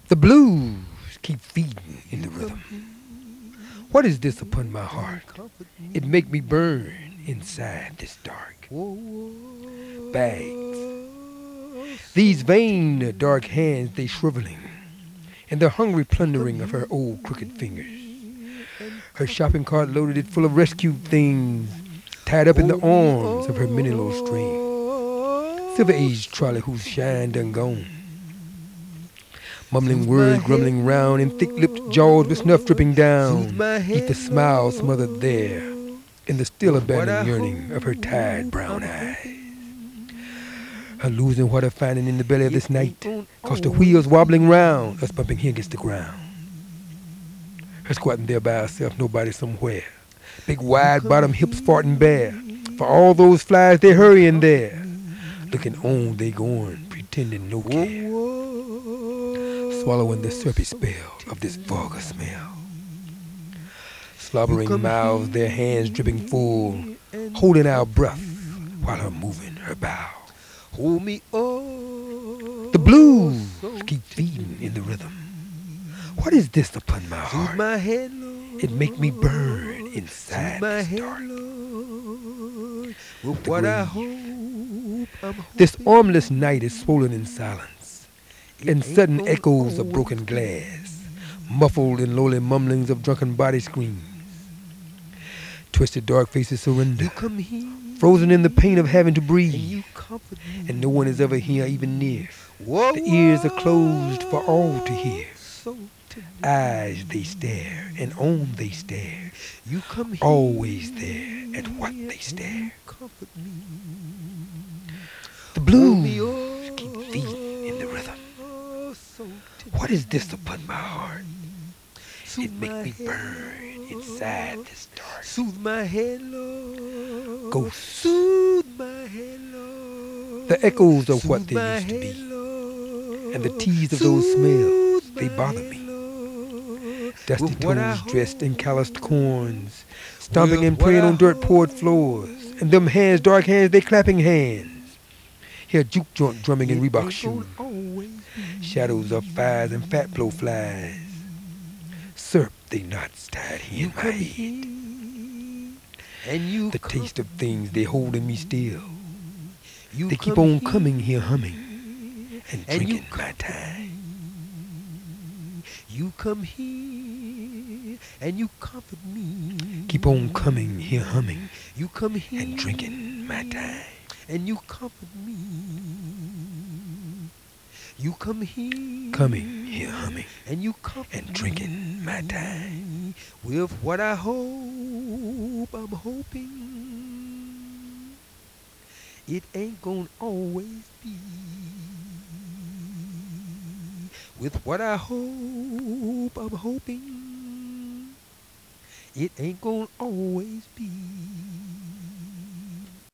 The blues keep feeding in the rhythm. What is this upon my heart? It make me burn inside this dark. Bags. These vain dark hands they shriveling, and the hungry plundering of her old crooked fingers. Her shopping cart loaded it full of rescued things, tied up in the arms of her many little strings. Silver-aged trolley whose shine done gone. Mumbling words grumbling round in thick-lipped jaws with snuff dripping down. Eat the smile smothered there in the still abandoned yearning of her tired brown eyes. Her losing what her finding in the belly of this night, 'cause the wheels wobbling round, us bumping here against the ground. Her squatting there by herself, nobody somewhere. Big wide bottom hips farting bare. For all those flies they hurrying there. Looking on they going, pretending no care. Swallowing the syrupy spell of this vulgar smell. Slobbering mouths, their hands dripping full, holding our breath while her moving her bow. Hold me The blues keep feeding in the rhythm. What is this upon my heart? my head, Lord. It make me burn inside my this head, dark. Lord. With The what I grave. hope, I'm This hoping armless night is swollen in silence, it in ain't sudden gonna echoes of always broken be. glass, muffled in lowly mumblings of drunken body screams. Twisted dark faces surrender, You come here, frozen in the pain of having to and breathe, you comfort me. and no one is ever here, even near. Whoa, The ears are closed for all to whoa, hear. so tender. Eyes they stare, and on they stare, You come here, always there at what they and stare. you comfort me. The Hold me, blues keep feeding in the rhythm. oh, so tender. What is this upon my heart? Soothe It make my me head, burn inside Lord. this dark. Soothe my head, Lord. Ghosts. Soothe my head, Lord. The echoes of what Soothe they my used to head, be, Lord. and the tease of those smells, Soothe they my bother head, me. Lord. Dusty With what I toes dressed in calloused hope, corns, stomping with and what praying I on dirt poured floors, and them hands, dark hands, they clapping hands. Hear juke joint drumming in it Reebok ain't shoes, gonna always be. shadows of fires and fat blow flies. Syrup they knots tied here You in my come head. here, and you The come. taste of things they holding me still. You They keep come on here, coming here humming and and you drinking my time. You come here and you comfort me. Keep on coming here humming You come here and drinking my time. and you comfort me. You come here Coming here humming and you comfort and drinking my time. me. With what I hope, I'm hoping it ain't gonna always be. With what I hope, I'm hoping it ain't gonna always be.